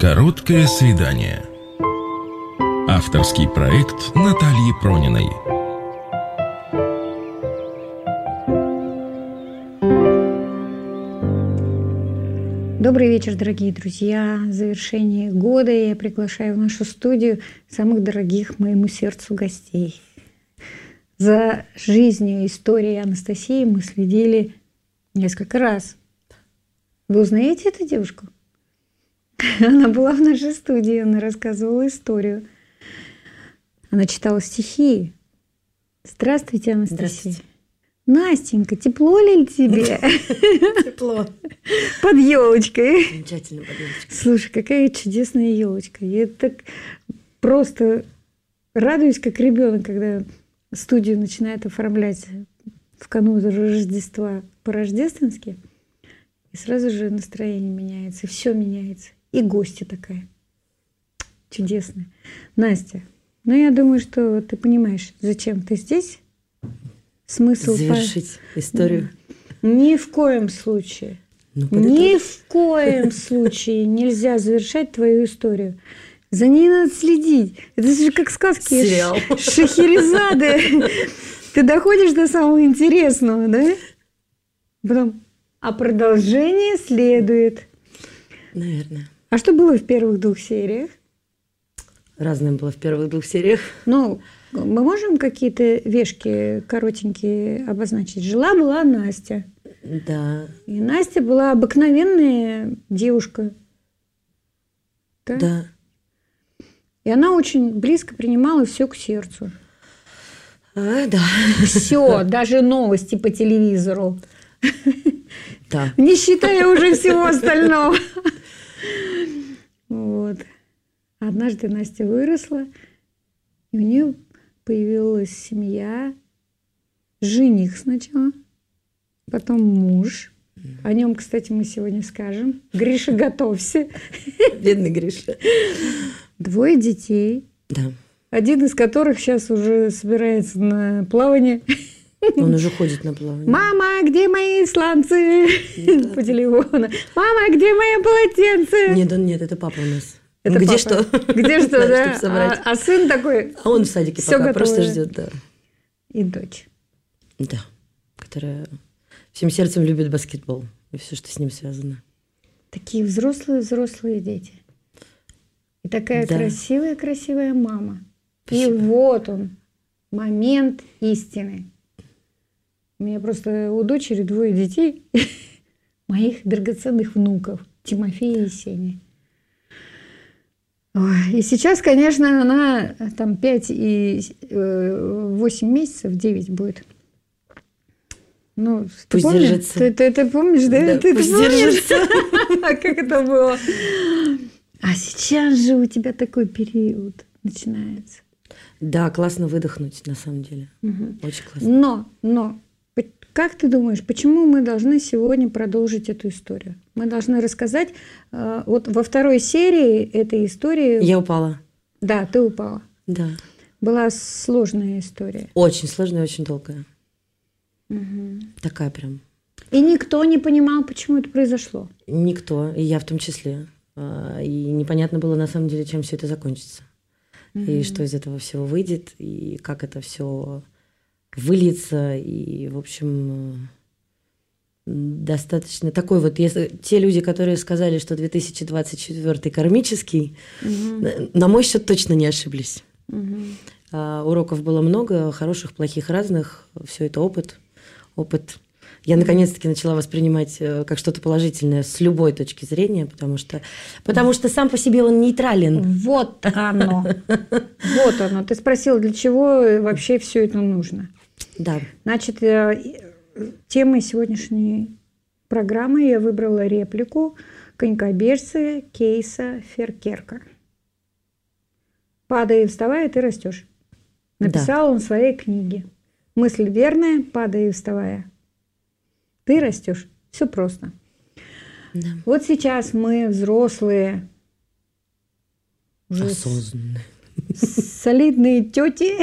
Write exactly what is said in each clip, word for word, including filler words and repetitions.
Короткое свидание. Авторский проект Натальи Прониной. Добрый вечер, дорогие друзья. В завершении года я приглашаю в нашу студию самых дорогих моему сердцу гостей. За жизнью, историей Анастасии мы следили несколько раз. Вы узнаете эту девушку? Она была в нашей студии, она рассказывала историю. Она читала стихи. Здравствуйте, Анастасия. Здравствуйте. Настенька, тепло ли тебе? Тепло. Под елочкой. Замечательно под елочкой. Слушай, какая чудесная елочка. Я так просто радуюсь, как ребенок, когда студию начинает оформлять в канун Рождества по-рождественски, и сразу же настроение меняется, все меняется. И гостья такая чудесная. Настя, ну я думаю, что ты понимаешь, зачем ты здесь. Смысл завершить по... историю. Ни в коем случае. Ну, Ни в коем случае нельзя завершать твою историю. За ней надо следить. Это же как сказки. Сериал. Шахерезады. Ты доходишь до самого интересного, да? Потом, а продолжение следует. Наверное. А что было в первых двух сериях? Разное было в первых двух сериях. Ну, мы можем какие-то вешки коротенькие обозначить? Жила-была Настя. Да. И Настя была обыкновенная девушка. Да? Да. И она очень близко принимала все к сердцу. А, да. Все, даже новости по телевизору. Да. Не считая уже всего остального. Вот. Однажды Настя выросла, и у нее появилась семья, жених сначала, потом муж. О нем, кстати, мы сегодня скажем. Гриша, готовься. Бедный Гриша. Двое детей. Да. Один из которых сейчас уже собирается на плавание. Он уже ходит на плавание. Мама, где мои сланцы? Да. По телефону. Мама, где мое полотенце? Нет, он нет, это папа у нас. Это где папа. что? Где что, да? А, а сын такой. А он в садике пока готовое. Просто ждет, да. И дочь. Да. Которая всем сердцем любит баскетбол и все, что с ним связано. Такие взрослые-взрослые дети. И такая да. красивая-красивая мама. Спасибо. И вот он, момент истины. У меня просто у дочери двое детей, моих драгоценных внуков, Тимофея и Сени. Ой, и сейчас, конечно, она там пять и восемь месяцев, девять будет. Ну, ты пусть помнишь? держится. Ты, ты, ты помнишь, да? Да, ты, пусть ты держится. Как это было? А сейчас же у тебя такой период начинается. Да, классно выдохнуть, на самом деле. Угу. Очень классно. Но, но, как ты думаешь, почему мы должны сегодня продолжить эту историю? Мы должны рассказать, вот во второй серии этой истории... Я упала. Да, ты упала. Да. Была сложная история. Очень сложная, очень долгая. Угу. Такая прям. И никто не понимал, почему это произошло? Никто, и я в том числе. И непонятно было на самом деле, чем все это закончится. Угу. И что из этого всего выйдет, и как это все выльется. И, в общем, достаточно такой вот... Если те люди, которые сказали, что две тысячи двадцать четвёртый кармический, угу. на мой счет точно не ошиблись. Угу. А, уроков было много, хороших, плохих, разных. Все это опыт. Опыт. Я наконец-таки начала воспринимать как что-то положительное с любой точки зрения, потому что, потому что сам по себе он нейтрален. Вот оно. Вот оно. Ты спросила, для чего вообще все это нужно. Да. Значит, темой сегодняшней программы я выбрала реплику конькобежца Кейса Феркерка. «Падай и вставай, ты растешь». Написал да. он в своей книге. Мысль верная, падай и вставая. Ты растешь. Все просто. Да. Вот сейчас мы, взрослые, осознанные, солидные тети,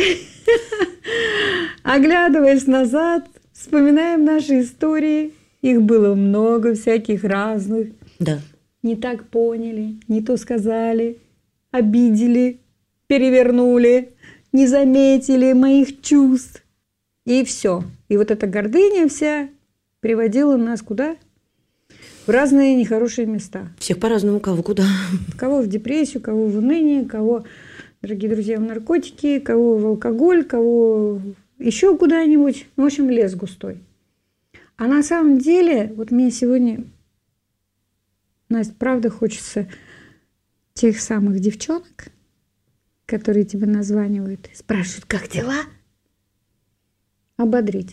оглядываясь назад, вспоминаем наши истории. Их было много, всяких разных. Да. не так поняли, не то сказали, обидели, перевернули, не заметили моих чувств. И все. И вот эта гордыня вся приводила нас куда? В разные нехорошие места. Всех по-разному, кого куда. Кого в депрессию, кого в уныние, кого, дорогие друзья, в наркотики, кого в алкоголь, кого еще куда-нибудь. В общем, лес густой. А на самом деле, вот мне сегодня, Настя, правда хочется тех самых девчонок, которые тебя названивают и спрашивают, как дела, ободрить.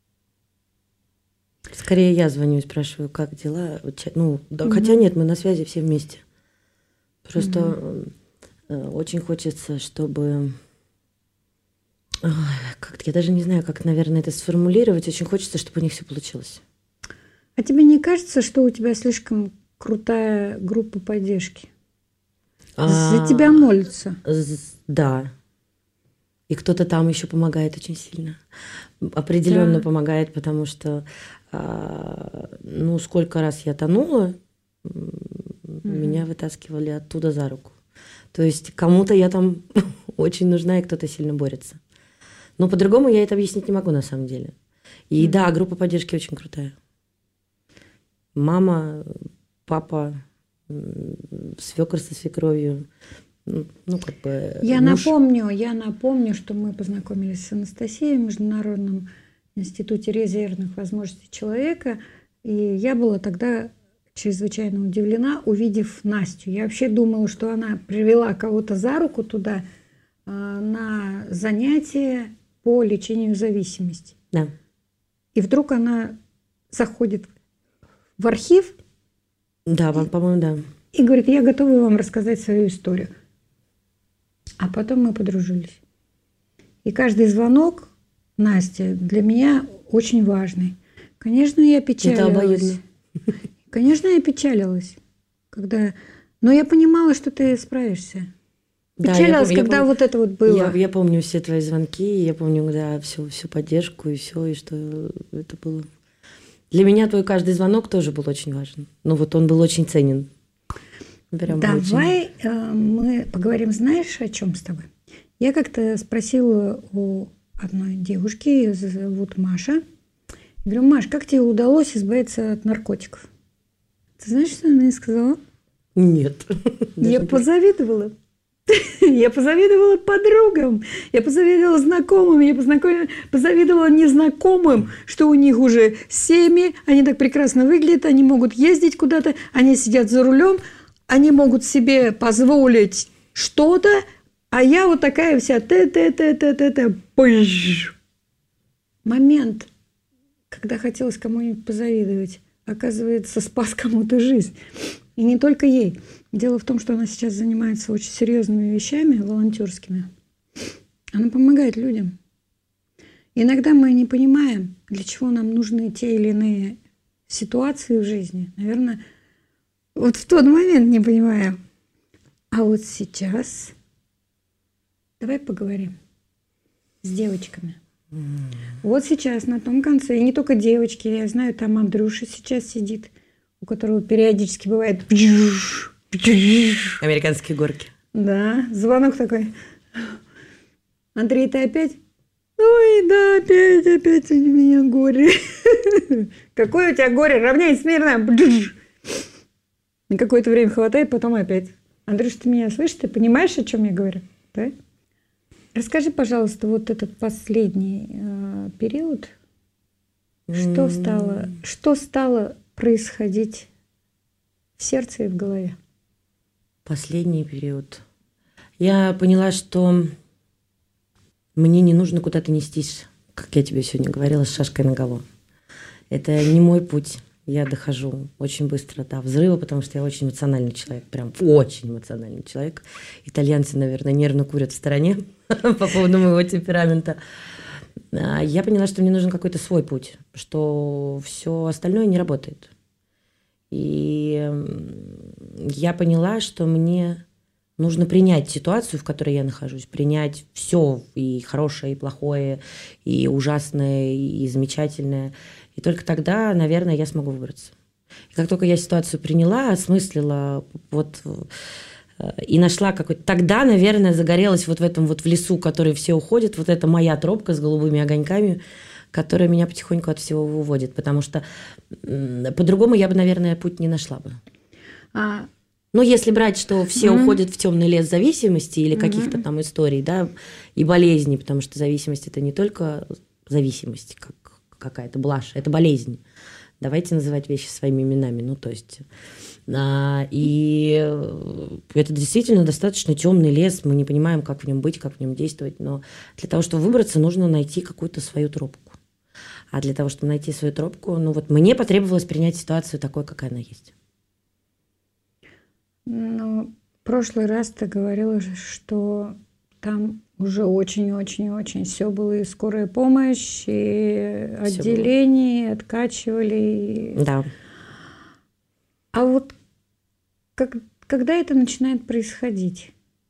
Скорее я звоню и спрашиваю, как дела. Ну, да, mm-hmm. Хотя нет, мы на связи все вместе. Просто mm-hmm. очень хочется, чтобы... Как-то я даже не знаю, как, наверное, это сформулировать. Очень хочется, чтобы у них все получилось. А тебе не кажется, что у тебя слишком крутая группа поддержки? За а... тебя молятся. Да. И кто-то там еще помогает очень сильно. Определенно да. помогает, потому что ну, сколько раз я тонула, mm-hmm. меня вытаскивали оттуда за руку. То есть кому-то я там очень нужна, и кто-то сильно борется. Но по-другому я это объяснить не могу на самом деле. И mm-hmm. да, группа поддержки очень крутая. Мама, папа, свекр со свекровью. Ну, как бы я муж. напомню, я напомню, что мы познакомились с Анастасией в Международном институте резервных возможностей человека. И я была тогда чрезвычайно удивлена, увидев Настю. Я вообще думала, что она привела кого-то за руку туда э, на занятие по лечению зависимости. Да. И вдруг она заходит в архив. Да, вам, по-моему, да. И говорит, я готова вам рассказать свою историю. А потом мы подружились. И каждый звонок, Настя, для меня очень важный. Конечно, я печалилась. Конечно, я печалилась, когда... Но я понимала, что ты справишься. Печалилась, да, я, когда я, вот это вот было. Я, я помню все твои звонки, я помню, да, всю, всю поддержку и все, и что это было. Для меня твой каждый звонок тоже был очень важен. Ну вот он был очень ценен. Прям Давай очень... мы поговорим, знаешь, о чем с тобой? Я как-то спросила у одной девушки, ее зовут Маша. Я говорю, Маш, как тебе удалось избавиться от наркотиков? Ты знаешь, что она мне сказала? Нет. Я позавидовала. Я позавидовала подругам, я позавидовала знакомым, я позавидовала незнакомым, что у них уже семьи, они так прекрасно выглядят, они могут ездить куда-то, они сидят за рулем, они могут себе позволить что-то, а я вот такая вся т-т-т-т-т-т. Момент, когда хотелось кому-нибудь позавидовать, оказывается, спас кому-то жизнь. И не только ей. Дело в том, что она сейчас занимается очень серьезными вещами, волонтерскими. Она помогает людям. Иногда мы не понимаем, для чего нам нужны те или иные ситуации в жизни. Наверное, вот в тот момент не понимаем. А вот сейчас давай поговорим с девочками. Mm. Вот сейчас на том конце, и не только девочки, я знаю, там Андрюша сейчас сидит, у которого периодически бывает американские горки. Да, звонок такой. Андрей, ты опять? Ой, да, опять, опять у меня горе. Какое у тебя горе? Равняй смирно. На какое-то время хватает, потом опять. Андрюш, ты меня слышишь? Ты понимаешь, о чем я говорю? Да? Расскажи, пожалуйста, вот этот последний э, период, что стало, что стало происходить в сердце и в голове? Последний период. Я поняла, что мне не нужно куда-то нестись, как я тебе сегодня говорила, с шашкой наголо. Это не мой путь. Я дохожу очень быстро до взрыва, потому что я очень эмоциональный человек, прям очень эмоциональный человек. Итальянцы, наверное, нервно курят в стороне по поводу моего темперамента. Я поняла, что мне нужен какой-то свой путь, что все остальное не работает. И я поняла, что мне нужно принять ситуацию, в которой я нахожусь, принять все, и хорошее, и плохое, и ужасное, и замечательное. И только тогда, наверное, я смогу выбраться. И как только я ситуацию приняла, осмыслила, вот, и нашла какой-то... Тогда, наверное, загорелась вот в этом вот в лесу, в который все уходят, вот эта моя тропка с голубыми огоньками, которая меня потихоньку от всего выводит, потому что по-другому я бы, наверное, путь не нашла бы. А... Но если брать, что все mm-hmm. уходят в темный лес зависимости или mm-hmm. каких-то там историй, да, и болезней, потому что зависимость – это не только зависимость, как какая-то блажь, это болезнь. Давайте называть вещи своими именами. Ну, то есть... А, и это действительно достаточно темный лес, мы не понимаем, как в нем быть, как в нем действовать, но для того, чтобы выбраться, нужно найти какую-то свою тропку. А для того, чтобы найти свою тропку, ну вот мне потребовалось принять ситуацию такой, какая она есть. Ну, в прошлый раз ты говорила, что там уже очень-очень-очень все было, и скорая помощь, и отделение, откачивали. И... Да. А вот как, когда это начинает происходить?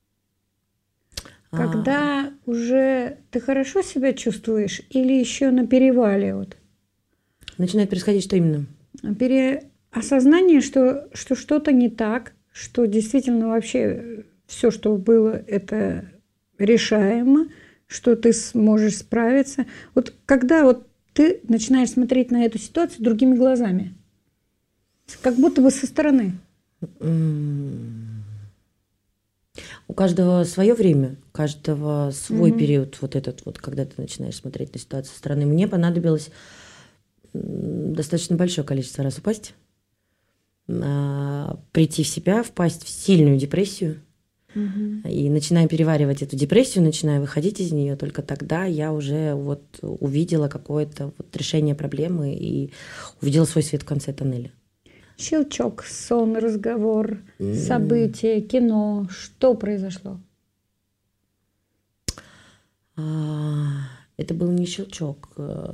А... Когда уже ты хорошо себя чувствуешь или еще на перевале? Вот? Начинает происходить что именно? Пере... Осознание, что, что что-то не так, что действительно вообще все, что было, это решаемо, что ты сможешь справиться. Вот когда вот ты начинаешь смотреть на эту ситуацию другими глазами, как будто бы со стороны. У каждого свое время, у каждого свой mm-hmm. период, вот этот вот, когда ты начинаешь смотреть на ситуацию со стороны. Мне понадобилось достаточно большое количество раз упасть, прийти в себя, впасть в сильную депрессию. Mm-hmm. И начиная переваривать эту депрессию, начиная выходить из нее, только тогда я уже вот увидела какое-то вот решение проблемы и увидела свой свет в конце тоннеля. Щелчок, сон, разговор, mm. события, кино. Что произошло? Это был не щелчок.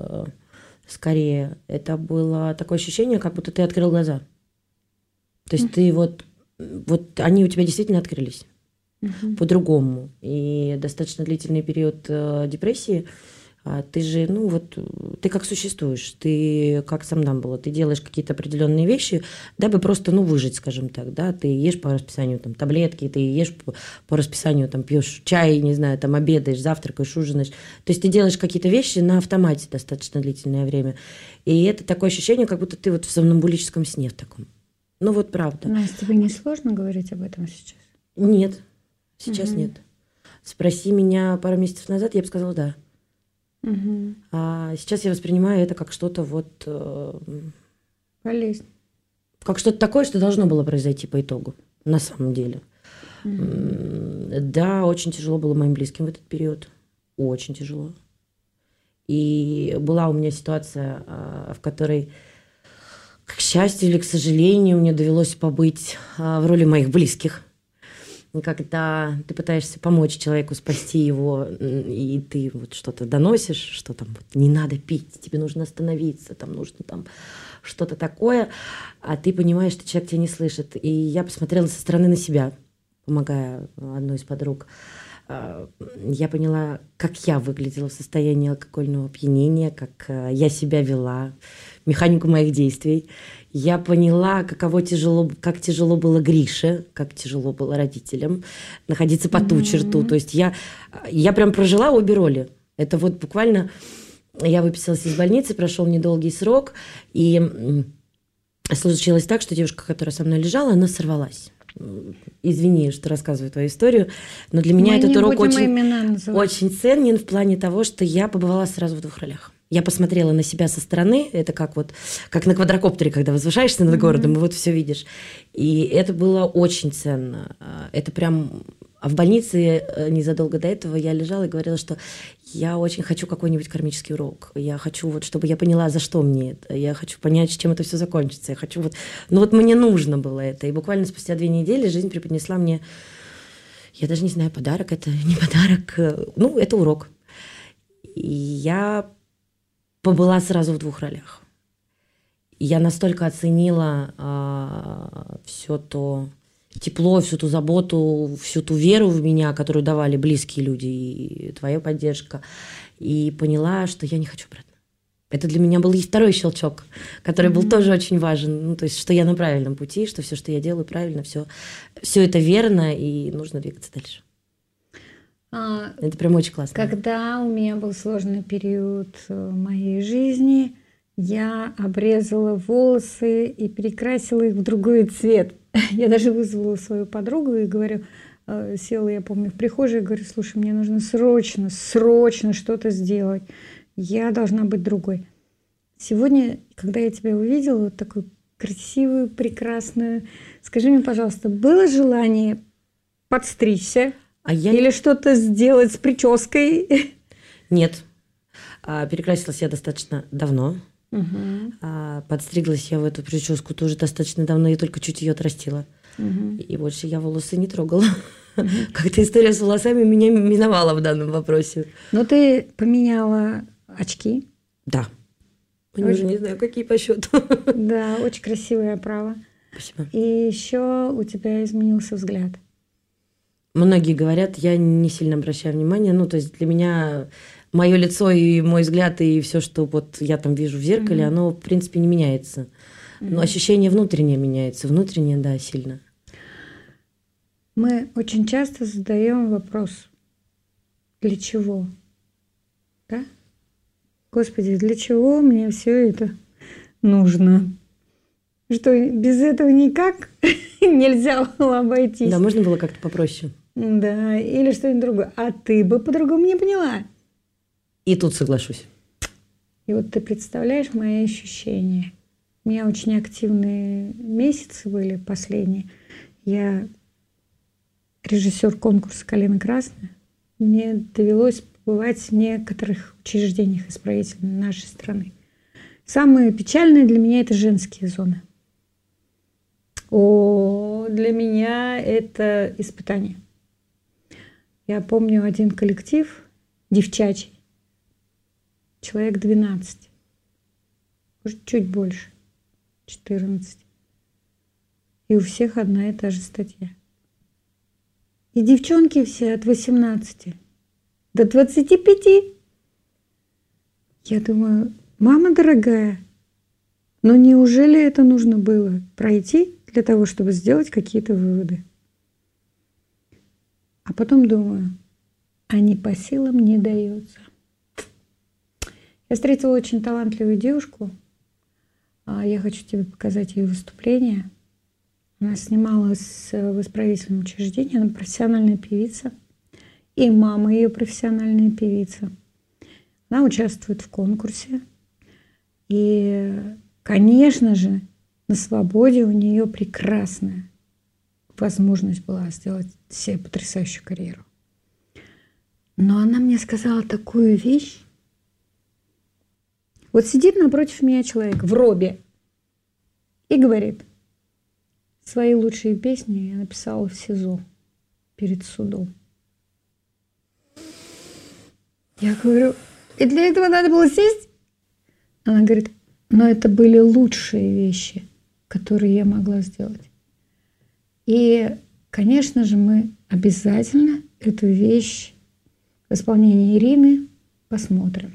Скорее, это было такое ощущение, как будто ты открыл глаза. То есть mm. ты вот... Вот они у тебя действительно открылись. Mm-hmm. По-другому. И достаточно длительный период депрессии... Ты же, ну вот, ты как существуешь, ты как сомнамбула, ты делаешь какие-то определенные вещи, дабы просто, ну, выжить, скажем так, да, ты ешь по расписанию там таблетки, ты ешь по, по расписанию там пьешь чай, не знаю, там обедаешь, завтракаешь, ужинаешь, то есть ты делаешь какие-то вещи на автомате достаточно длительное время, и это такое ощущение, как будто ты вот в сомнамбулическом сне в таком, ну вот правда. Настя, тебе не сложно говорить об этом сейчас? Нет, сейчас угу. нет. Спроси меня пару месяцев назад, я бы сказала да. Угу. А сейчас я воспринимаю это как что-то вот... Э, болезнь. Как что-то такое, что должно было произойти по итогу, на самом деле. Угу. Да, очень тяжело было моим близким в этот период. Очень тяжело. И была у меня ситуация, в которой, к счастью или к сожалению, мне довелось побыть в роли моих близких. Когда ты пытаешься помочь человеку, спасти его, и ты вот что-то доносишь, что там вот, не надо пить, тебе нужно остановиться, там нужно там что-то такое, а ты понимаешь, что человек тебя не слышит. И я посмотрела со стороны на себя, помогая одной из подруг. Я поняла, как я выглядела в состоянии алкогольного опьянения, как я себя вела, механику моих действий. Я поняла, каково тяжело, как тяжело было Грише, как тяжело было родителям находиться по ту mm-hmm. черту. То есть я, я прям прожила обе роли. Это вот буквально... Я выписалась из больницы, прошел недолгий срок, и случилось так, что девушка, которая со мной лежала, она сорвалась. Извини, что рассказываю твою историю, но для меня Мы этот урок очень, очень ценен в плане того, что я побывала сразу в двух ролях. Я посмотрела на себя со стороны, это как вот как на квадрокоптере, когда возвышаешься над mm-hmm. городом, и вот все видишь. И это было очень ценно. Это прям... А в больнице незадолго до этого я лежала и говорила, что я очень хочу какой-нибудь кармический урок. Я хочу, вот, чтобы я поняла, за что мне это. Я хочу понять, чем это все закончится. Я хочу вот... Ну вот мне нужно было это. И буквально спустя две недели жизнь преподнесла мне... Я даже не знаю, подарок это, не подарок. Ну, это урок. И я побыла сразу в двух ролях. Я настолько оценила а, все то... тепло, всю ту заботу, всю ту веру в меня, которую давали близкие люди, и твоя поддержка, и поняла, что я не хочу обратно. Это для меня был и второй щелчок, который был mm-hmm. тоже очень важен. Ну, то есть, что я на правильном пути, что все, что я делаю, правильно, все, все это верно, и нужно двигаться дальше. А, это прям очень классно. Когда у меня был сложный период моей жизни, я обрезала волосы и перекрасила их в другой цвет. Я даже вызвала свою подругу и говорю, села, я помню, в прихожей, говорю, слушай, мне нужно срочно, срочно что-то сделать. Я должна быть другой. Сегодня, когда я тебя увидела, вот такую красивую, прекрасную, скажи мне, пожалуйста, было желание подстричься а я... или что-то сделать с прической? Нет. Перекрасилась я достаточно давно. Угу. Подстриглась я в эту прическу тоже достаточно давно, я только чуть ее отрастила. Угу. И больше я волосы не трогала. Угу. Как-то история с волосами меня миновала в данном вопросе. Но ты поменяла очки. Да. Я очень... уже не знаю, какие по счету. Да, очень красивая оправа. Спасибо. И еще у тебя изменился взгляд. Многие говорят, я не сильно обращаю внимание. Ну, то есть для меня мое лицо и мой взгляд, и все, что вот я там вижу в зеркале, mm-hmm. оно, в принципе, не меняется. Mm-hmm. Но ощущение внутреннее меняется. Внутреннее, да, сильно. Мы очень часто задаем вопрос, для чего? Да? Господи, для чего мне все это нужно? Что без этого никак нельзя было обойтись? Да, можно было как-то попроще. Да, или что-нибудь другое. А ты бы по-другому не поняла. И тут соглашусь. И вот ты представляешь мои ощущения. У меня очень активные месяцы были последние. Я режиссер конкурса «Калина красная». Мне довелось побывать в некоторых учреждениях исправительных нашей страны. Самое печальное для меня – это женские зоны. О, для меня это испытание. Я помню один коллектив, девчачий, человек двенадцать, может, чуть больше, четырнадцать. И у всех одна и та же статья. И девчонки все от восемнадцати до двадцати пяти. Я думаю, мама дорогая, но неужели это нужно было пройти для того, чтобы сделать какие-то выводы? А потом думаю, а не по силам не дается. Я встретила очень талантливую девушку. Я хочу тебе показать ее выступление. Она снималась в исправительном учреждении, она профессиональная певица. И мама ее профессиональная певица. Она участвует в конкурсе. И, конечно же, на свободе у нее прекрасная возможность была сделать себе потрясающую карьеру. Но она мне сказала такую вещь. Вот сидит напротив меня человек в робе и говорит: свои лучшие песни я написала в СИЗО перед судом. Я говорю, и для этого надо было сесть? Она говорит, но это были лучшие вещи, которые я могла сделать. И, конечно же, мы обязательно эту вещь в исполнении Ирины посмотрим.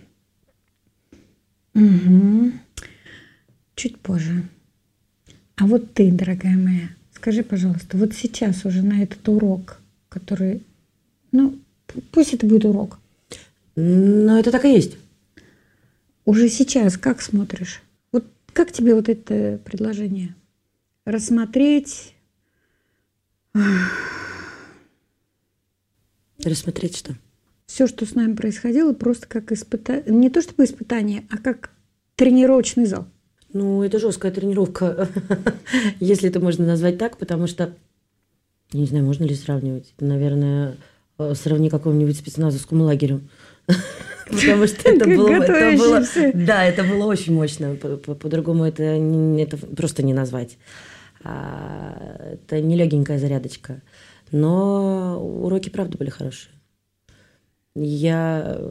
Угу. Чуть позже. А вот ты, дорогая моя, скажи, пожалуйста, вот сейчас уже на этот урок, который, ну, пусть это будет урок. Но это так и есть. Уже сейчас как смотришь? Вот как тебе вот это предложение? Рассмотреть... Рассмотреть что? Все, что с нами происходило, просто как испытание. Не то чтобы испытание, а как тренировочный зал. Ну, это жесткая тренировка, если это можно назвать так, потому что, не знаю, можно ли сравнивать. Наверное, сравни какому-нибудь спецназовскому лагерю. Потому что это было, это было, да, это было очень мощно. По-другому это, это просто не назвать. Это не легенькая зарядочка. Но уроки, правда, были хорошие. Я...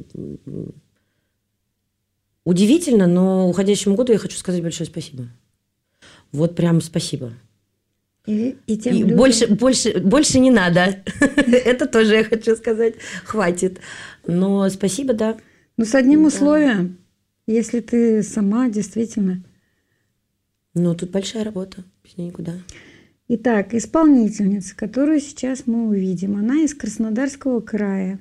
Удивительно, но уходящему году я хочу сказать большое спасибо. Вот прям спасибо. И, и тем и людям... больше, больше, больше не надо. Это тоже я хочу сказать. Хватит. Но спасибо, да. Но с одним условием. если ты сама действительно... Ну, тут большая работа, без нее никуда. Итак, исполнительница, которую сейчас мы увидим, она из Краснодарского края.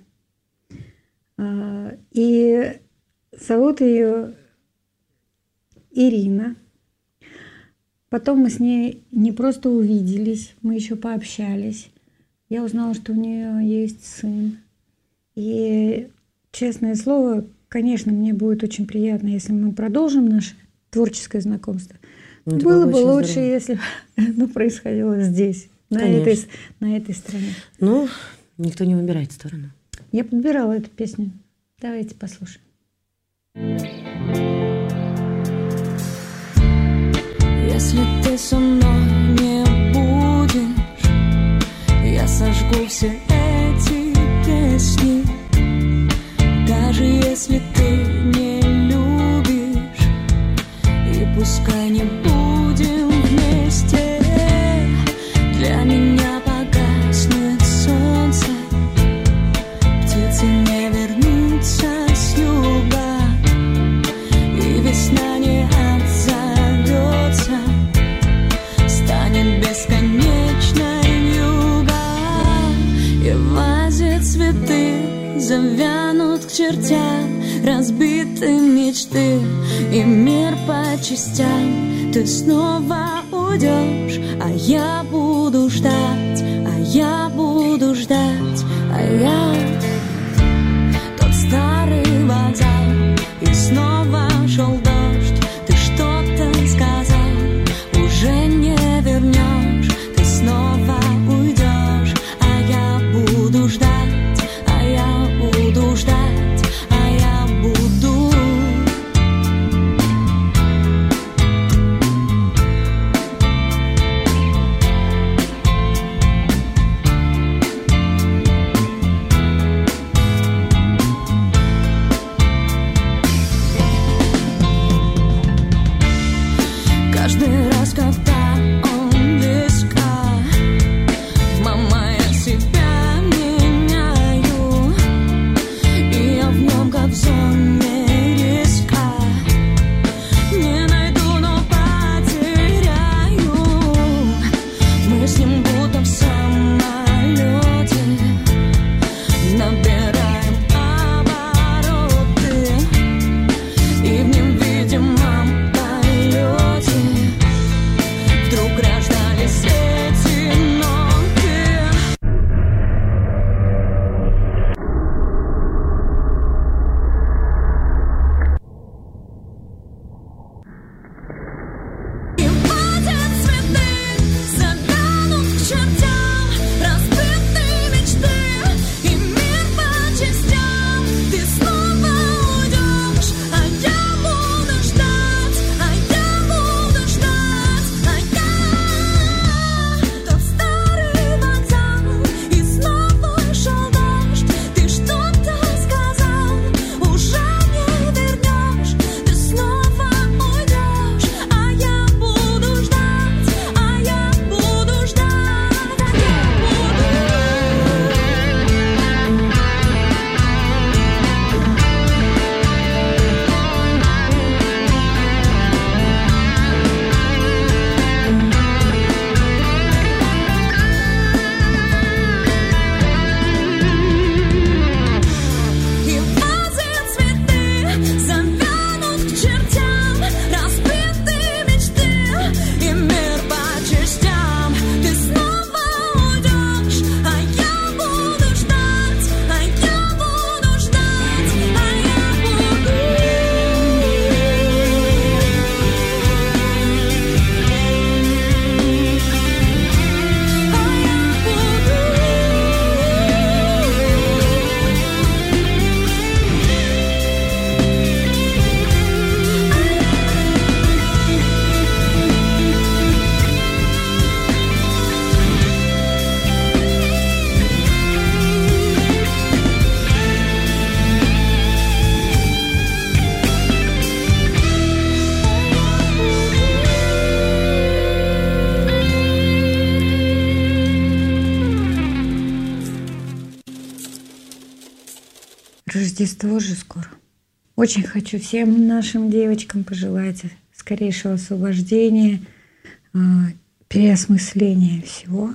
И зовут ее Ирина. Потом мы с ней не просто увиделись, мы еще пообщались. Я узнала, что у нее есть сын. И, честное слово, конечно, мне будет очень приятно, если мы продолжим наше творческое знакомство. Ну, было бы лучше, здорово. Если оно происходило здесь, на этой, на этой стороне. Ну, никто не выбирает сторону. Я подбирала эту песню. Давайте послушаем. Если ты со мной не будешь, я сожгу все эти песни. Даже если ты не любишь, и пускай не будем вместе, для меня погаснет солнце, птицы не вернутся с юга, и весна не отзовется, станет бесконечной вьюга, и в вазе цветы завянут к чертям, разбиты мечты, и мир по частям. Ты снова уйдешь, а я буду ждать, а я буду ждать, а я тот старый вокзал, и снова шел дождь. Ты что-то сказал, уже не вернешь, ты снова уйдешь, а я буду ждать, а я буду ждать, а я буду. Каждый раз, когда он близко, мама, я себя меняю, и я в нем как в зоне риска, не найду, но потеряю. Мы с ним будто в самолете, набираем обороты, и в нем видимом полете вдруг рождались эти ноты. И падают цветы, завянут к чертям, разбиты мечты, и мир по частям. Ты снова уйдешь, а я буду ждать, а я буду ждать, а я тот старый вокзал, и снова шел дождь. Ты что-то сказал, уже не вернешь, ты снова уйдешь, а я буду ждать, а я буду ждать, а я И в вазе цветы завянут к чертям, разбиты мечты, и мир по частям. Ты снова уйдешь, а я буду ждать, а я буду ждать, а я буду. Рождество же скоро. Очень хочу всем нашим девочкам пожелать скорейшего освобождения, переосмысления всего.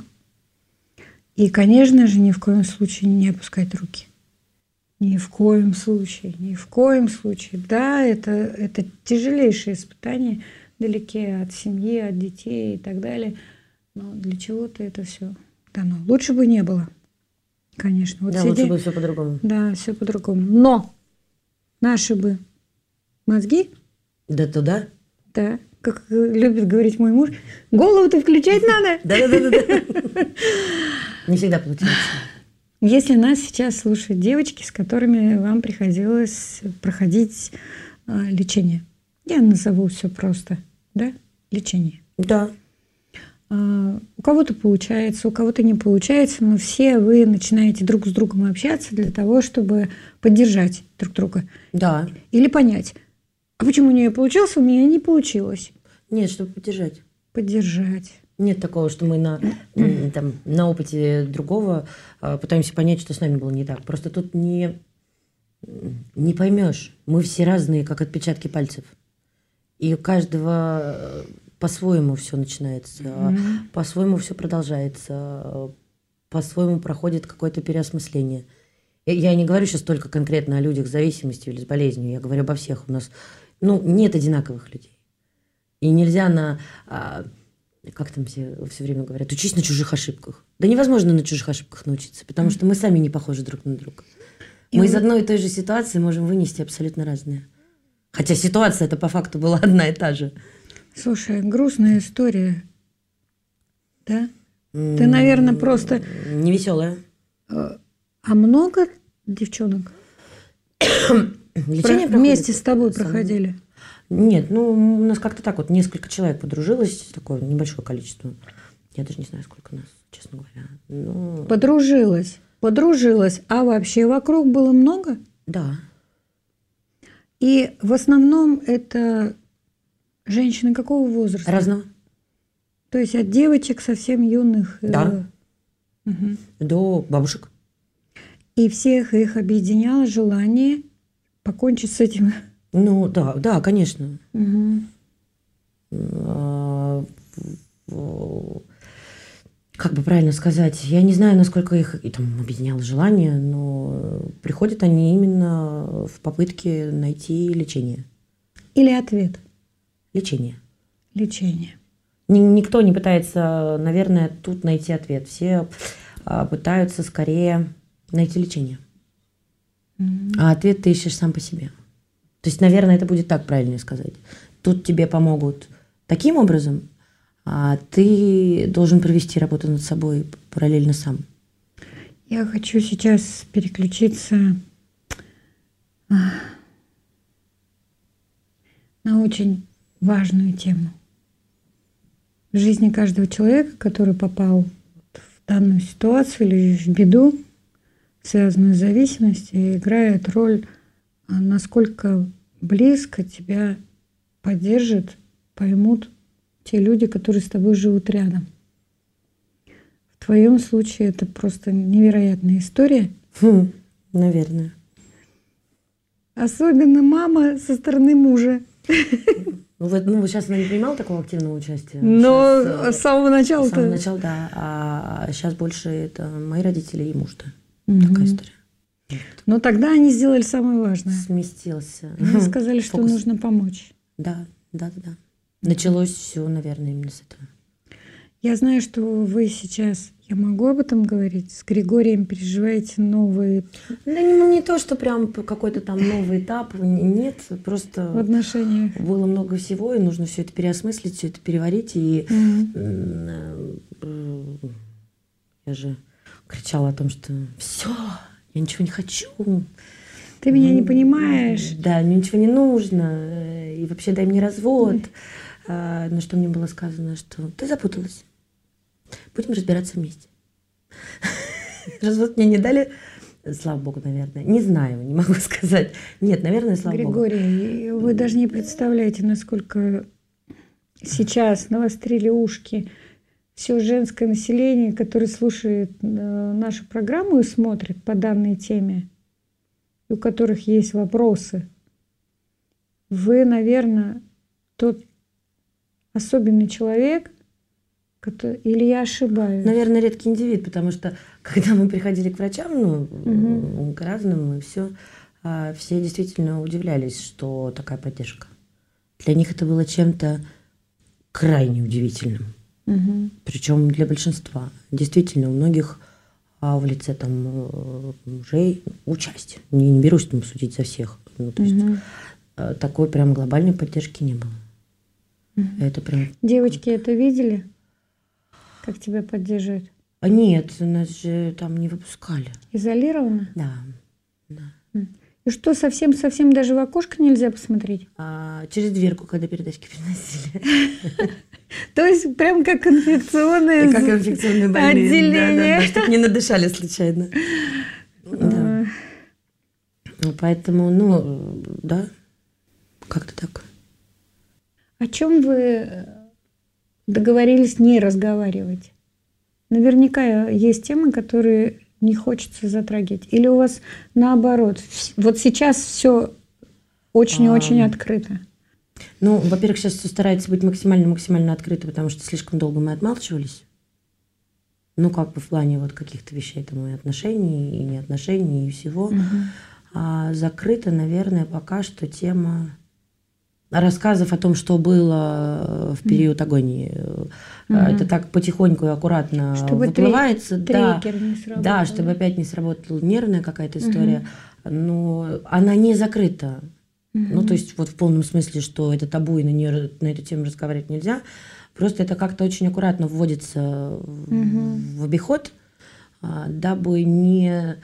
И, конечно же, ни в коем случае не опускать руки. Ни в коем случае, ни в коем случае. Да, это, это тяжелейшее испытание, далеки от семьи, от детей и так далее. Но для чего-то это все дано. Лучше бы не было, конечно. Вот да, сиди... лучше бы все по-другому. Да, все по-другому. Но наши бы мозги... Да туда? Да, как любит говорить мой муж, голову-то включать надо. Да-да-да. Не всегда получается. Если нас сейчас слушают девочки, с которыми вам приходилось проходить а, лечение. Я назову все просто, да? Лечение. Да. А, у кого-то получается, у кого-то не получается, но все вы начинаете друг с другом общаться для того, чтобы поддержать друг друга. Да. Или понять, а почему у нее получилось, у меня не получилось. Нет, чтобы поддержать. Поддержать. Нет такого, что мы на, там, на опыте другого пытаемся понять, что с нами было не так. Просто тут не, не поймешь. Мы все разные, как отпечатки пальцев. И у каждого по-своему все начинается, mm-hmm. по-своему все продолжается, по-своему проходит какое-то переосмысление. Я не говорю сейчас только конкретно о людях с зависимостью или с болезнью. Я говорю обо всех. У нас ну, нет одинаковых людей. И нельзя на... Как там все, все время говорят, учись на чужих ошибках. Да невозможно на чужих ошибках научиться, потому что мы сами не похожи друг на друга. И мы вы... из одной и той же ситуации можем вынести абсолютно разные. Хотя ситуация это по факту была одна и та же. Слушай, грустная история. Да? Mm-hmm. Ты, наверное, просто... Невеселая. А много девчонок Лечение Про... вместе с тобой сам... проходили? Нет, ну, у нас как-то так вот несколько человек подружилось, такое небольшое количество. Я даже не знаю, сколько нас, честно говоря. Но... Подружилась, подружилась. А вообще вокруг было много? Да. И в основном это женщины какого возраста? Разного. То есть от девочек совсем юных? Да. Угу. До бабушек. И всех их объединяло желание покончить с этим? Ну, да, да, конечно. Угу. А, как бы правильно сказать, я не знаю, насколько их и там объединяло желание, но приходят они именно в попытке найти лечение. Или ответ? Лечение. Лечение. Никто не пытается, наверное, тут найти ответ. Все пытаются скорее найти лечение. Mm-hmm. А ответ ты ищешь сам по себе. То есть, наверное, это будет так правильнее сказать. Тут тебе помогут таким образом, а ты должен провести работу над собой параллельно сам. Я хочу сейчас переключиться на очень важную тему. В жизни каждого человека, который попал в данную ситуацию или в беду, связанную с зависимостью, играет роль, насколько близко тебя поддержат, поймут те люди, которые с тобой живут рядом. В твоем случае это просто невероятная история. Хм, наверное. Особенно мама со стороны мужа. Ну, вот, ну, сейчас она не принимала такого активного участия. Но сейчас, с самого начала-то... С самого начала, да. А сейчас больше это мои родители и муж-то. Угу. Такая история. Но тогда они сделали самое важное. Сместился. Они сказали, что Фокус. нужно помочь. Да, да, да. да. Началось все, наверное, именно с этого. Я знаю, что вы сейчас, я могу об этом говорить, с Григорием переживаете новые... Да не, не то, что прям какой-то там новый этап, нет, просто в отношениях. Было много всего, и нужно все это переосмыслить, все это переварить. И mm-hmm. я же кричала о том, что все, я ничего не хочу. Ты меня не понимаешь. Да, мне ничего не нужно, и вообще дай мне развод. Mm-hmm. На что мне было сказано, что ты запуталась. Будем разбираться вместе. Развод мне не дали, слава богу, наверное. Не знаю, не могу сказать. Нет, наверное, слава Григорий, богу. Григорий, вы даже не представляете, насколько сейчас навострили ушки все женское население, которое слушает нашу программу и смотрит по данной теме, у которых есть вопросы вы, наверное, тот особенный человек, который... или я ошибаюсь? Наверное, редкий индивид, потому что когда мы приходили к врачам, ну, угу. к разным, и все, все действительно удивлялись, что такая поддержка. Для них это было чем-то крайне удивительным. Угу. Причем для большинства. Действительно, у многих а в лице там мужей участие. Не, не берусь там судить за всех. Ну, то есть угу. такой прям глобальной поддержки не было. Угу. Это прям... Девочки это видели? Как тебя поддерживают? А нет, нас же там не выпускали. Изолировано? Да. да. И что, совсем-совсем даже в окошко нельзя посмотреть? А, через дверку, когда передачки приносили. То есть прям как инфекционное как инфекционные больные отделение. Чтобы не надышали случайно. Поэтому, ну, да, как-то так. О чем вы договорились не разговаривать? Наверняка есть темы, которые не хочется затрагивать. Или у вас наоборот? Вот сейчас все очень-очень а, открыто. Ну, во-первых, сейчас все старается быть максимально-максимально открыто, потому что слишком долго мы отмалчивались. Ну, как бы в плане вот каких-то вещей, там, и отношений, и неотношений, и всего. Угу. А закрыто, наверное, пока что тема рассказов о том, что было в период агонии. Угу. Это так потихоньку и аккуратно чтобы выплывается. Три, да, триггер не сработал. Да, чтобы опять не сработала нервная какая-то история. Угу. Но она не закрыта. Угу. Ну, то есть вот в полном смысле, что это табу, и на, нее, на эту тему разговаривать нельзя. Просто это как-то очень аккуратно вводится угу. в, в обиход, дабы не...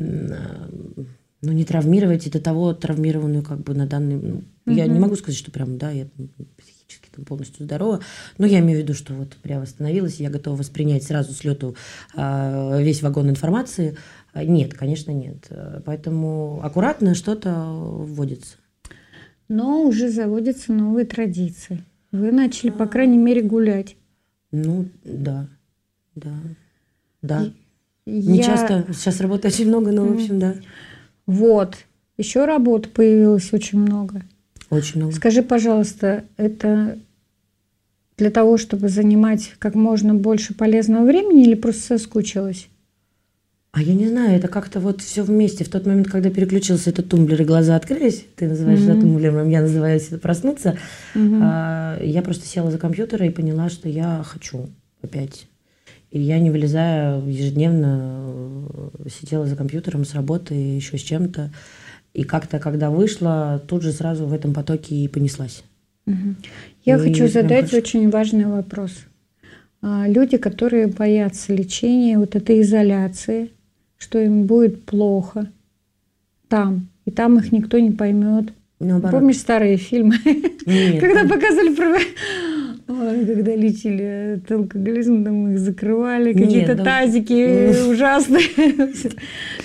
Ну, не травмировать и до того травмированную как бы на данный... Ну, uh-huh. Я не могу сказать, что прям, да, я психически там полностью здорова, но я имею в виду, что вот прям восстановилась, и я готова воспринять сразу с лету а, весь вагон информации. Нет, конечно, нет. Поэтому аккуратно что-то вводится. Но уже заводятся новые традиции. Вы начали, по крайней мере, гулять. Ну, да, да, да. Не я... часто, сейчас работы очень много, но, в общем, да. Вот. Еще работы появилось очень много. Очень много. Скажи, пожалуйста, это для того, чтобы занимать как можно больше полезного времени или просто соскучилась? А я не знаю, это как-то вот все вместе. В тот момент, когда переключился этот тумблер и глаза открылись, ты называешь mm-hmm. это тумблером, я называю это проснуться, mm-hmm. а, я просто села за компьютер и поняла, что я хочу опять. И я, не вылезая, ежедневно сидела за компьютером с работы, еще с чем-то. И как-то, когда вышла, тут же сразу в этом потоке и понеслась. Угу. Я и хочу задать хорошо. Очень важный вопрос. Люди, которые боятся лечения, вот этой изоляции, что им будет плохо там, и там их никто не поймет. Наоборот. Помнишь старые фильмы? Нет, когда показывали про... Ой, когда лечили от алкоголизма, там их закрывали, какие-то да. тазики ужасные.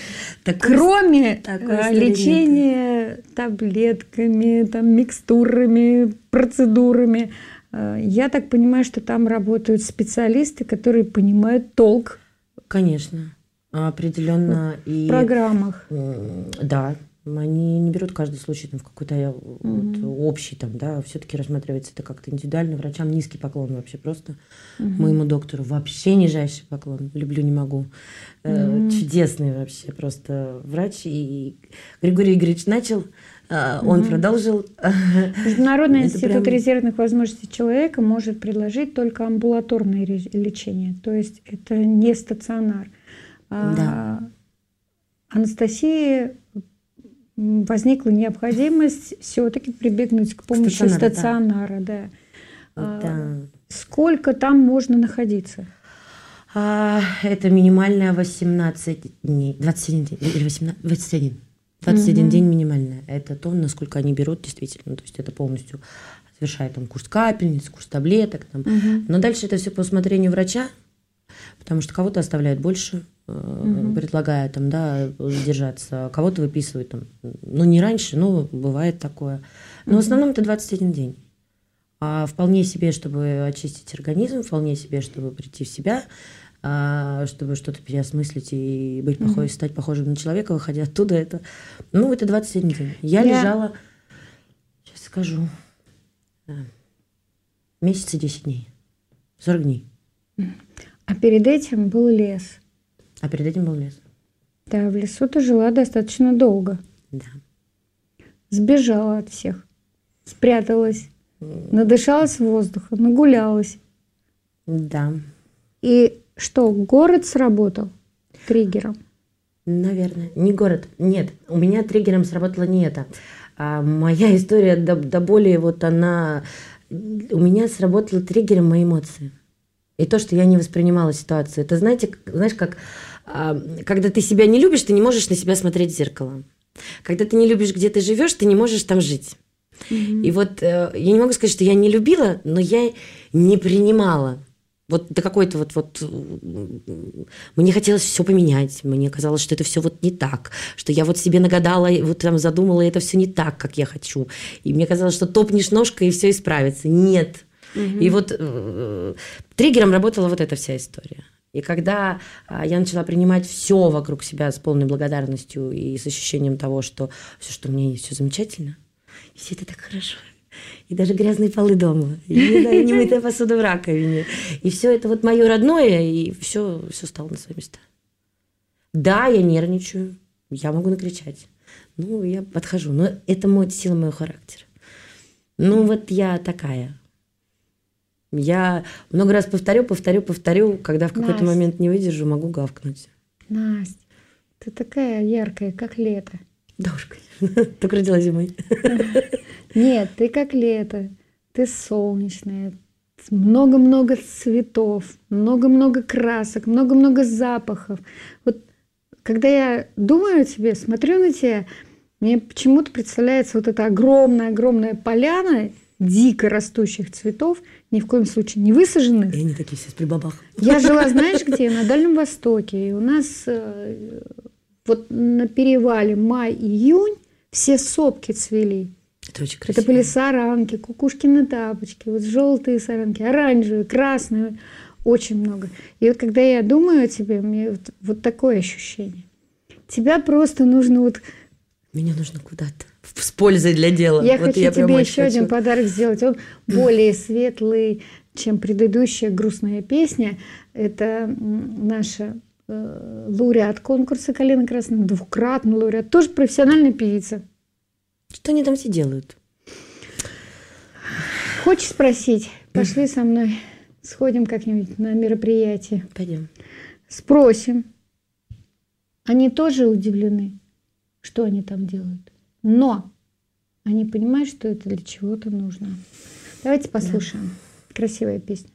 Кроме лечения таблетками, там, микстурами, процедурами, я так понимаю, что там работают специалисты, которые понимают толк. Конечно, определенно. В программах. Да. Они не берут каждый случай там, в какой-то mm-hmm. вот, общий, там, да, все-таки рассматривается это как-то индивидуально. Врачам низкий поклон вообще просто. Mm-hmm. Моему доктору вообще нижайший поклон. Люблю, не могу. Mm-hmm. Чудесный вообще просто врач. И Григорий Игоревич начал, mm-hmm. он продолжил. Международный институт прям... резервных возможностей человека может предложить только амбулаторное лечение. То есть это не стационар. Да. Анастасия... возникла необходимость все-таки прибегнуть к помощи стационара. стационара да. Да. А, сколько там можно находиться? А, это минимальная восемнадцать дней. двадцать один день. Или восемнадцать, двадцать один. двадцать один угу. день минимальная. Это то, насколько они берут действительно. То есть это полностью совершает там, курс капельниц, курс таблеток. Там. Угу. Но дальше это все по усмотрению врача, потому что кого-то оставляют больше, угу. предлагая там, да, задержаться, кого-то выписывают там, ну не раньше, но бывает такое. Но угу. в основном это двадцать один день. А вполне себе, чтобы очистить организм, вполне себе, чтобы прийти в себя, чтобы что-то переосмыслить и быть угу. похож, стать похожим на человека, выходя оттуда, это, ну это двадцать один день. Я, Я... лежала, сейчас скажу. Месяца десять дней. сорок дней. А перед этим был лес. А перед этим был лес. Да, в лесу ты жила достаточно долго. Да. Сбежала от всех. Спряталась. Надышалась воздуха, нагулялась. Да. И что, город сработал триггером? Наверное. Не город. Нет, у меня триггером сработало не это. А моя история до, до более вот она... У меня сработало триггером мои эмоции. И то, что я не воспринимала ситуацию. Это, знаете, знаешь, как... А, когда ты себя не любишь, ты не можешь на себя смотреть в зеркало. Когда ты не любишь, где ты живешь, ты не можешь там жить. Mm-hmm. И вот э, я не могу сказать, что я не любила, но я не принимала. Вот до какой-то вот, вот... Мне хотелось все поменять. Мне казалось, что это все вот не так. Что я вот себе нагадала, вот там задумала, и это все не так, как я хочу. И мне казалось, что топнешь ножкой, и все исправится. Нет. Угу. И вот э, триггером работала вот эта вся история. И когда э, я начала принимать все вокруг себя с полной благодарностью и с ощущением того, что все, что у меня есть, все замечательно, и все это так хорошо. И даже грязные полы дома, и немытая посуда в раковине. И все это вот мое родное, и все, все стало на свои места. Да, я нервничаю, я могу накричать. Ну, я подхожу. Но это мой, сила моего характера. Ну, вот я такая. Я много раз повторю, повторю, повторю, когда в какой-то Настя. момент не выдержу, могу гавкнуть. Настя, ты такая яркая, как лето. Да уж, конечно. Только родилась зимой. Нет, ты как лето. Ты солнечная. Много-много цветов, много-много красок, много-много запахов. Вот когда я думаю о тебе, смотрю на тебя, мне почему-то представляется вот эта огромная-огромная поляна дико растущих цветов, ни в коем случае не высаженных. И они такие все с прибабах. Я жила, знаешь где? На Дальнем Востоке. И у нас э, вот на перевале май-июнь все сопки цвели. Это очень красиво. Это были саранки, кукушкины тапочки, вот желтые саранки, оранжевые, красные, очень много. И вот когда я думаю о тебе, мне вот, вот такое ощущение. Тебя просто нужно вот... Меня нужно куда-то с пользой для дела. Я вот хочу я тебе еще хочу. один подарок сделать. Он более светлый, чем предыдущая грустная песня. Это наша э, лауреат конкурса «Калина красная», двукратный лауреат, тоже профессиональная певица. Что они там все делают? Хочешь спросить? Пошли со мной, сходим как-нибудь на мероприятие. Пойдем. Спросим. Они тоже удивлены, что они там делают. Но они понимают, что это для чего-то нужно. Давайте послушаем. Да. Красивая песня.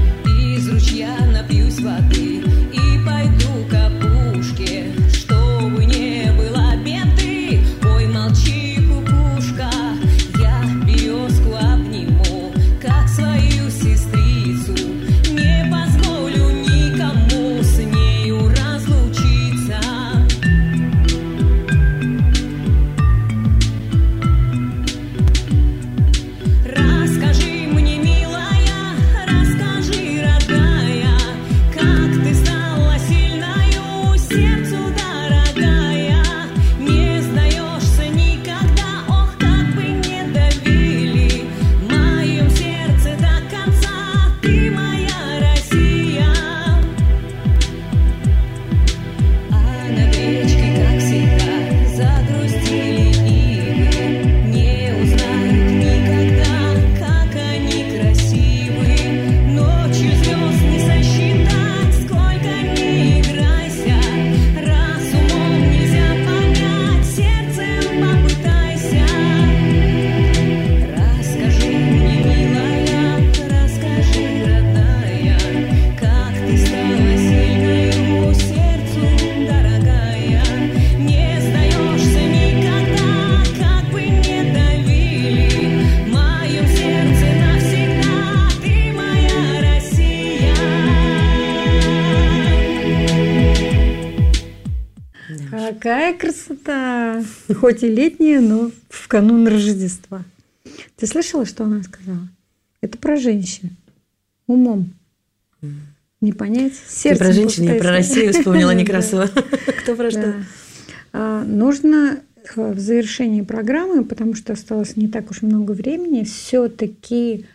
Из ручья напьюсь воды и пойду к опушке, чтоб Какая красота! Хоть и летняя, но в канун Рождества. Ты слышала, что она сказала? Это про женщин. Умом. Не понять. Ты про женщин, я про Россию вспомнила Некрасова. Кто про что? Нужно в завершении программы, потому что осталось не так уж много времени, все-таки,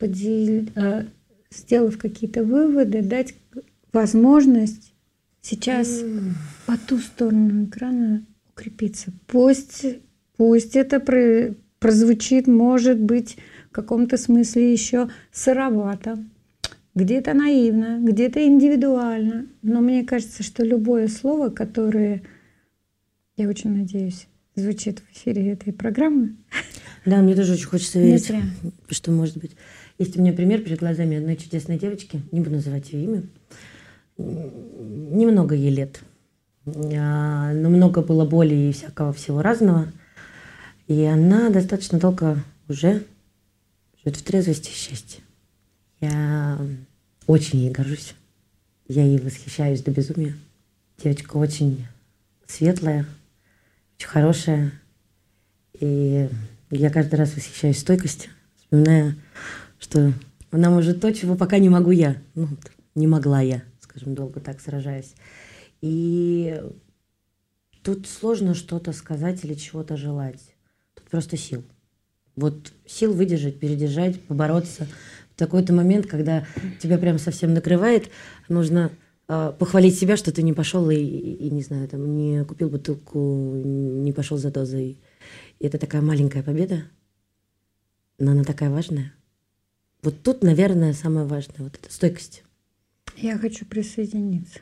сделав какие-то выводы, дать возможность сейчас mm. по ту сторону экрана укрепиться. Пусть, пусть это прозвучит, может быть, в каком-то смысле еще сыровато, где-то наивно, где-то индивидуально. Но мне кажется, что любое слово, которое, я очень надеюсь, звучит в эфире этой программы. Да, мне тоже очень хочется верить, что может быть. Есть у меня пример перед глазами одной чудесной девочки, не буду называть ее имя. Немного ей лет, но много было боли и всякого всего разного. И она достаточно долго уже живет в трезвости и счастье. Я очень ей горжусь. Я ей восхищаюсь до безумия. Девочка очень светлая, очень хорошая. И я каждый раз восхищаюсь стойкостью, вспоминая, что она может то, чего пока не могу я. Ну, не могла я, скажем, долго так сражаясь. И тут сложно что-то сказать или чего-то желать. Тут просто сил. Вот сил выдержать, передержать, побороться. В такой-то момент, когда тебя прям совсем накрывает, нужно э, похвалить себя, что ты не пошел и, и, не знаю, там, не купил бутылку, не пошел за дозой. И это такая маленькая победа, но она такая важная. Вот тут, наверное, самое важное, вот эта стойкость. Я хочу присоединиться.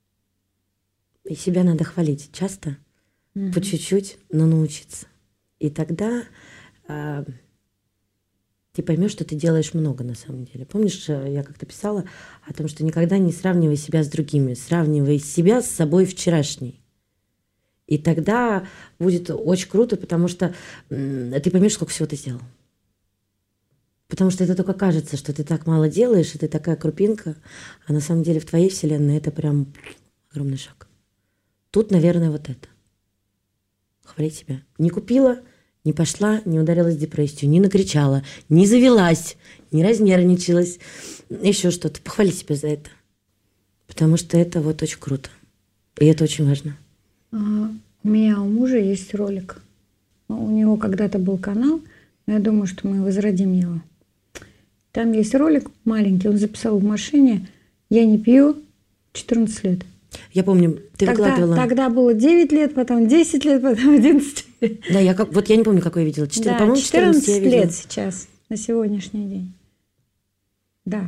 И себя надо хвалить часто, угу. по чуть-чуть, но научиться. И тогда э, ты поймешь, что ты делаешь много на самом деле. Помнишь, я как-то писала о том, что никогда не сравнивай себя с другими, сравнивай себя с собой вчерашней. И тогда будет очень круто, потому что э, ты поймешь, сколько всего ты сделал. Потому что это только кажется, что ты так мало делаешь, и ты такая крупинка, а на самом деле в твоей вселенной это прям огромный шаг. Тут, наверное, вот это. Хвалить себя. Не купила, не пошла, не ударилась в депрессию, не накричала, не завелась, не разнервничалась, еще что-то. Похвали себя за это. Потому что это вот очень круто. И это очень важно. А, у меня у мужа есть ролик. У него когда-то был канал, но я думаю, что мы возродим его. Там есть ролик маленький, он записал в машине «Я не пью, четырнадцать лет». Я помню, ты тогда, выкладывала. Тогда было девять лет, потом десять лет, потом одиннадцать лет. Да, я как, вот я не помню, какой я видела. четыре, да, по-моему, четырнадцать, четырнадцать лет сейчас, на сегодняшний день. Да.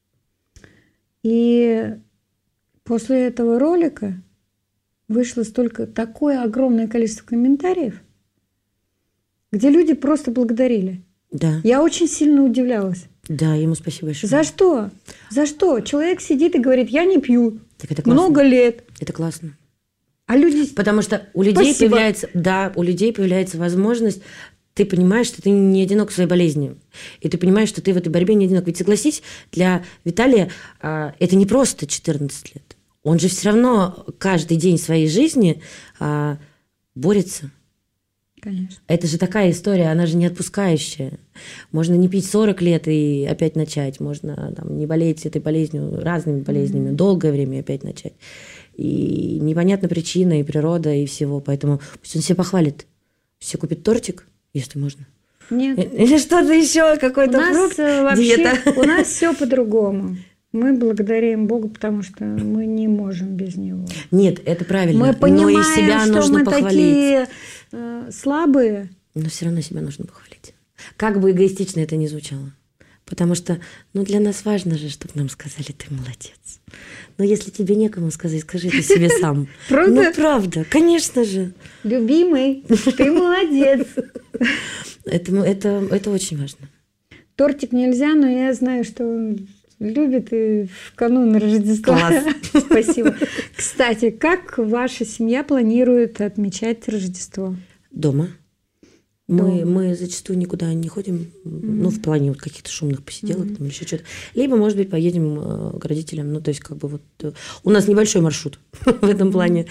И после этого ролика вышло столько, такое огромное количество комментариев, где люди просто благодарили. Да. Я очень сильно удивлялась. Да, ему спасибо большое. За что? За что? Человек сидит и говорит, я не пью. Так это классно. Много лет. Это классно. А люди... Потому что у людей Спасибо. появляется, да, у людей появляется возможность, ты понимаешь, что ты не одинок в своей болезни. И ты понимаешь, что ты в этой борьбе не одинок. Ведь согласись, для Виталия а, это не просто четырнадцать лет. Он же все равно каждый день своей жизни а, борется. Конечно. Это же такая история, она же не отпускающая. Можно не пить сорок лет и опять начать. Можно там, не болеть этой болезнью, разными болезнями, mm-hmm. долгое время и опять начать. И непонятна причина, и природа, и всего. Поэтому пусть он себя похвалит. Все купит тортик, если можно. Нет. Или что-то еще, какой-то у нас фрукт, вообще, диета. У нас все по-другому. Мы благодарим Бога, потому что мы не можем без Него. Нет, это правильно. Мы понимаем, но и себя что нужно мы похвалить. такие э, слабые. Но все равно себя нужно похвалить. Как бы эгоистично это ни звучало. Потому что, ну, для нас важно же, чтобы нам сказали, ты молодец. Но если тебе некому сказать, скажи это себе сам. Правда? Ну, правда, конечно же. Любимый, ты молодец. Это, это, это очень важно. Тортик нельзя, но я знаю, что он любит и в канун Рождества. Класс. Спасибо. Кстати, как ваша семья планирует отмечать Рождество? Дома. Мы, мы зачастую никуда не ходим, mm-hmm. ну, в плане вот каких-то шумных посиделок, mm-hmm. там еще что-то. Либо, может быть, поедем к родителям. Ну, то есть, как бы вот у нас небольшой маршрут в этом плане.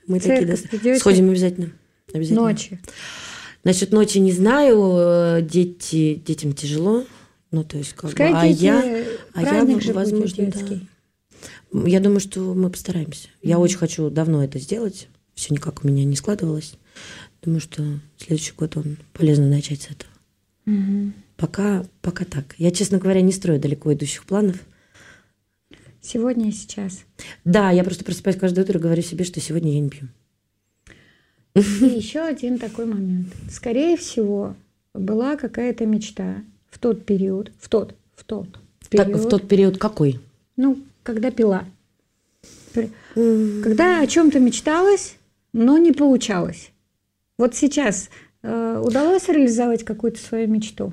Мы такие, да, придете? сходим обязательно. обязательно. Ночи. Насчет ночи не знаю. Дети, детям тяжело. Ну, то есть, как бы, а я, а я, возможно, да. Я думаю, что мы постараемся. Mm-hmm. Я очень хочу давно это сделать. Все никак у меня не складывалось. Думаю, что следующий год он полезно начать с этого. Mm-hmm. Пока, пока так. Я, честно говоря, не строю далеко идущих планов. Сегодня и сейчас. Да, я просто просыпаюсь каждое утро и говорю себе, что сегодня я не пью. И еще один такой момент. Скорее всего, была какая-то мечта в тот период, в тот, в тот период. Так, в тот период какой? Ну, когда пила. Когда о чем-то мечталось, но не получалось. Вот сейчас э, удалось реализовать какую-то свою мечту?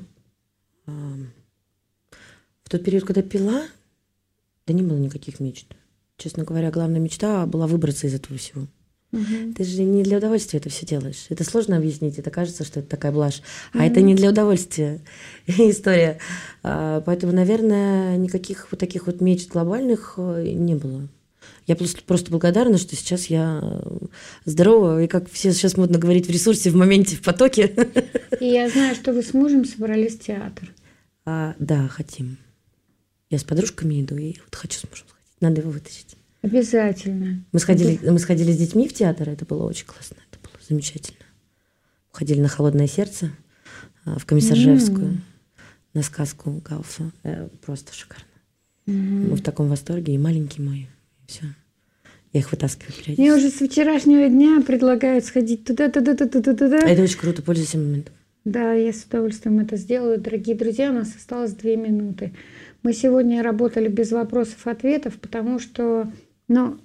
В тот период, когда пила, да не было никаких мечт. Честно говоря, главная мечта была выбраться из этого всего. Угу. Ты же не для удовольствия это все делаешь. Это сложно объяснить. Это кажется, что это такая блажь. А угу. это не для удовольствия история. А, поэтому, наверное, никаких вот таких вот мечт глобальных не было. Я просто, просто благодарна, что сейчас я здорова. И как все сейчас модно говорить, в ресурсе, в моменте, в потоке. И я знаю, что вы с мужем собрались в театр. А, да, хотим. Я с подружками иду и вот хочу с мужем сходить. Надо его вытащить. Обязательно. Мы сходили, мы сходили с детьми в театр, это было очень классно, это было замечательно. Ходили на «Холодное сердце», в Комиссаржевскую, mm. на сказку Гауфа. Просто шикарно. Mm. Мы в таком восторге, и маленький мой, и все. Я их вытаскиваю периодически. Мне уже с вчерашнего дня предлагают сходить туда, туда, туда, туда, туда. Это очень круто, пользуйся моментом. Да, я с удовольствием это сделаю. Дорогие друзья, у нас осталось две минуты. Мы сегодня работали без вопросов-ответов, потому что, ну,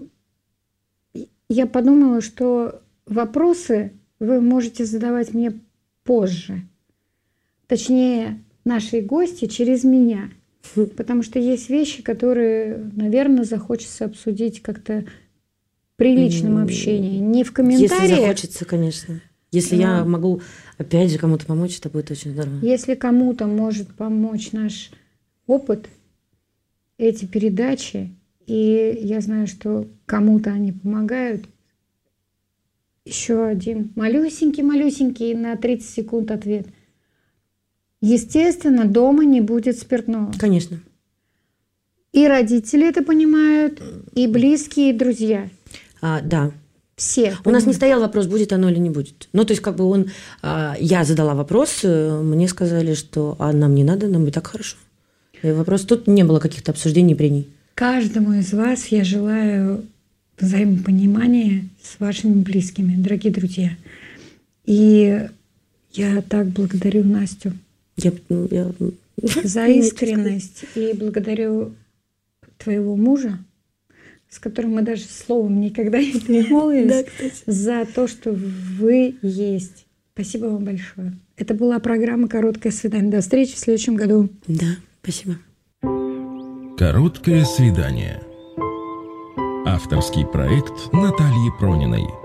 я подумала, что вопросы вы можете задавать мне позже. Точнее, наши гости через меня. Потому что есть вещи, которые, наверное, захочется обсудить как-то при личном общении. Не в комментариях. Если захочется, конечно. Если да. я могу, опять же, кому-то помочь, это будет очень здорово. Если кому-то может помочь наш опыт, эти передачи, и я знаю, что кому-то они помогают, еще один малюсенький-малюсенький на тридцать секунд ответ. Естественно, дома не будет спиртного. Конечно. И родители это понимают, и близкие, и друзья. А, да. Все. У нас не стоял вопрос, будет оно или не будет. Ну, то есть, как бы он... А, я задала вопрос, мне сказали, что а нам не надо, нам и так хорошо. И вопрос, тут не было каких-то обсуждений, прений. Каждому из вас я желаю взаимопонимания с вашими близкими, дорогие друзья. И я так благодарю Настю я, я... за искренность и благодарю твоего мужа, с которым мы даже словом никогда не перемолвились, за то, что вы есть. Спасибо вам большое. Это была программа «Короткое свидание». До встречи в следующем году. Да, спасибо. «Короткое свидание». Авторский проект Натальи Прониной.